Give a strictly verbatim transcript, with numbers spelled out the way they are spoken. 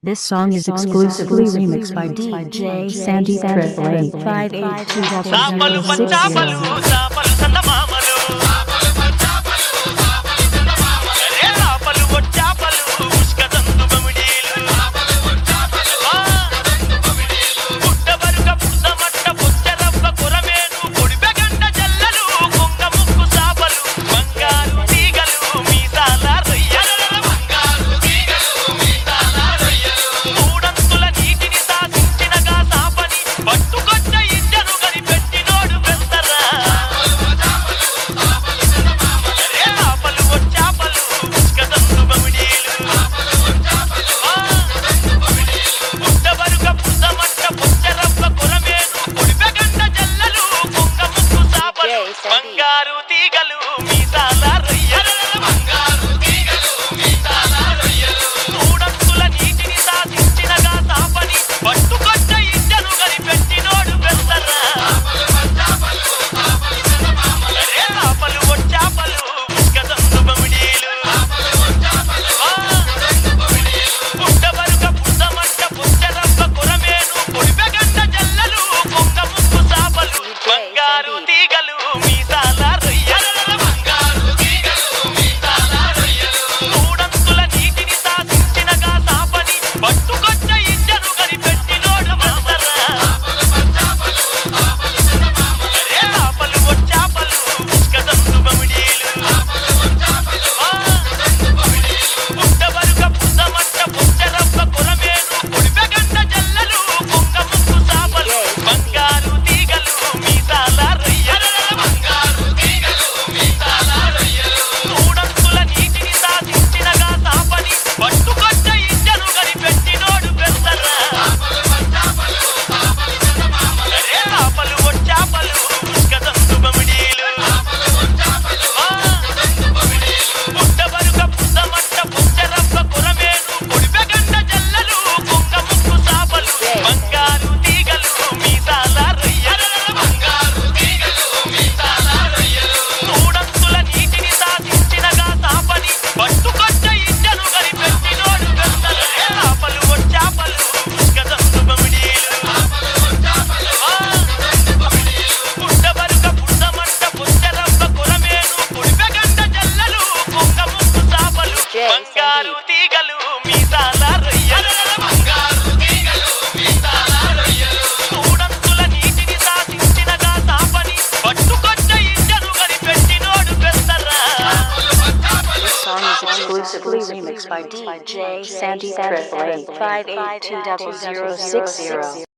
This song is exclusively remixed by D J Sandeep Triple Eight five eight two చాపలు zero six పచ్చాపలు zero. చాపలు చందమామలు రే చాపలు వచ్చాపలు ఉస్కదందు బమిడీలు పుట్టబరుక పుట్టమట్ట పుచ్చరవ్వ కొరమేను పొడిపెగంట జల్లలు కొంగ ముక్కు చాపలు బంగారు తీగలు మీసాల రొయ్యలు మూడంతుల నీటిని సాధించినగా చాపని పట్టుకొచ్చ ఇద్దరు కనిపెట్టినోడు పెద్దరా రే చాపలు వచ్చాపలు ఉస్కదందు బమిడీలు పుట్టబరుక పుట్టమట్ట పుచ్చరవ్వ కొరమేను పొడిపెగంట జల్లలు కొంగ ముక్కు చాపలు బంగారు తీగలు మీసాల రొయ్యలు మూడంతుల నీటిని సాధించినగా చాపని పట్టుకొచ్చ ఇద్దరు కనిపెట్టినోడు పెద్దరా రే చాపలు వచ్చాపలు ఉస్కదందు బమిడీలు పుట్టబరుక పుట్టమట్ట పుచ్చరవ్వ కొరమేను పొడిపెగంట జల్లలు కొంగ ముక్కు చాపలు బంగారు తీగలు మీసాల రొయ్యలు మూడంతుల నీటిని సాధించినగా చాపని పట్టుకొచ్చ ఇద్దరు కనిపెట్టినోడు పెద్దరా రే చాపలు వచ్చాపలు ఉస్కదందు బమిడీలు పుట్టబరుక పుట్టమట్ట పుచ్చరవ్వ కొరమేను పొడిపెగంట జల్లలు కొంగ ముక్కు చాపలు బంగారు తీగలు మీసాల రొయ్యలు మూడంతుల నీటిని సాధించినగా చాపని పట్టుకొచ్చ ఇద్దరు కనిపెట్టినోడు పెద్దరా రే చాపలు వచ్చాపలు ఉస్కదందు బమిడీలు పుట్టబరుక పుట్టమట్ట పుచ్చరవ్వ కొరమేను పొడిపెగంట జల్లలు కొంగ ముక్కు చాపలు బంగారు తీగలు మీసాల రొయ్యలు మూడంతుల నీటిని సాధించినగా చాపని పట్టుకొచ్చ ఇద్దరు కనిపెట్టినోడు పెద్దరా రే చాపలు వచ్చాపలు ఉస్కదందు బమిడీలు పుట్టబరుక పుట్టమట్ట పుచ్చరవ్వ కొరమేను పొడిపెగంట జల్లలు కొంగ ముక్కు చాపలు బంగారు తీగలు మీసాల రొయ్యలు మూడంతుల నీటిని సాధించినగా చాపని పట్టుకొచ్చ ఇద్దరు కనిపెట్టినోడు పెద్దరా This song is exclusively remixed by D J Sandeep Triple Eight five eight two zero zero six zero.